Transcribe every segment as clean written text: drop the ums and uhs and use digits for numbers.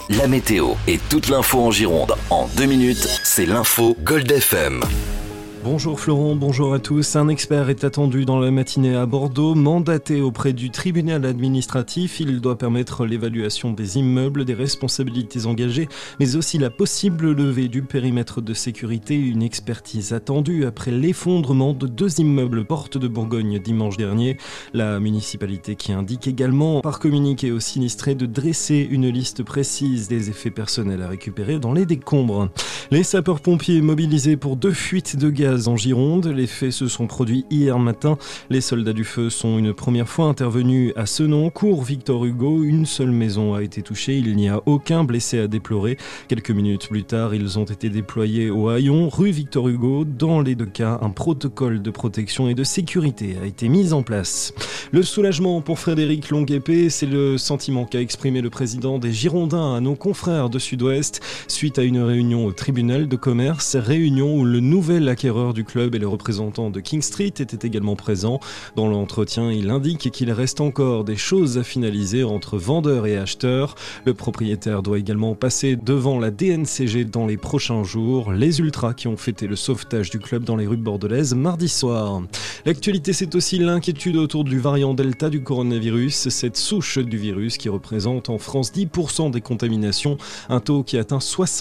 La météo et toute l'info en Gironde en 2 minutes, c'est l'info Gold FM. Bonjour Florent, bonjour à tous. Un expert est attendu dans la matinée à Bordeaux, mandaté auprès du tribunal administratif. Il doit permettre l'évaluation des immeubles, des responsabilités engagées, mais aussi la possible levée du périmètre de sécurité. Une expertise attendue après l'effondrement de 2 immeubles porte de Bourgogne dimanche dernier. La municipalité qui indique également par communiqué aux sinistrés de dresser une liste précise des effets personnels à récupérer dans les décombres. Les sapeurs-pompiers mobilisés pour 2 fuites de gaz en Gironde. Les faits se sont produits hier matin. Les soldats du feu sont une première fois intervenus à Senon, cours Victor Hugo. Une seule maison a été touchée. Il n'y a aucun blessé à déplorer. Quelques minutes plus tard, ils ont été déployés au Haillon, rue Victor Hugo. Dans les 2 cas, un protocole de protection et de sécurité a été mis en place. Le soulagement pour Frédéric Longuepée, c'est le sentiment qu'a exprimé le président des Girondins à nos confrères de Sud-Ouest suite à une réunion au tribunal de commerce, réunion où le nouvel acquéreur du club et les représentants de King Street étaient également présents. Dans l'entretien, il indique qu'il reste encore des choses à finaliser entre vendeurs et acheteurs. Le propriétaire doit également passer devant la DNCG dans les prochains jours. Les Ultras qui ont fêté le sauvetage du club dans les rues bordelaises mardi soir. L'actualité, c'est aussi l'inquiétude autour du variant Delta du coronavirus, cette souche du virus qui représente en France 10% des contaminations, un taux qui atteint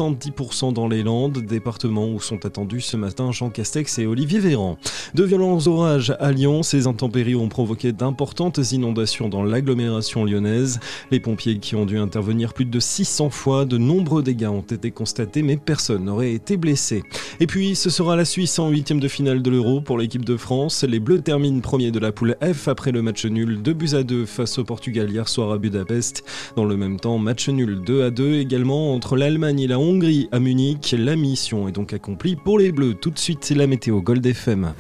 70% dans les Landes, département où sont attendus ce matin Jean Castex et Olivier Véran. De violents orages à Lyon, ces intempéries ont provoqué d'importantes inondations dans l'agglomération lyonnaise. Les pompiers qui ont dû intervenir plus de 600 fois, de nombreux dégâts ont été constatés, mais personne n'aurait été blessé. Et puis, ce sera la Suisse en 8e de finale de l'Euro pour l'équipe de France. Les Bleus terminent premiers de la poule F après le match nul 2-2 face au Portugal hier soir à Budapest. Dans le même temps, match nul 2-2 également entre l'Allemagne et la Hongrie à Munich. La mission est donc accomplie pour les Bleus. Tout de suite, c'est la météo Gold FM.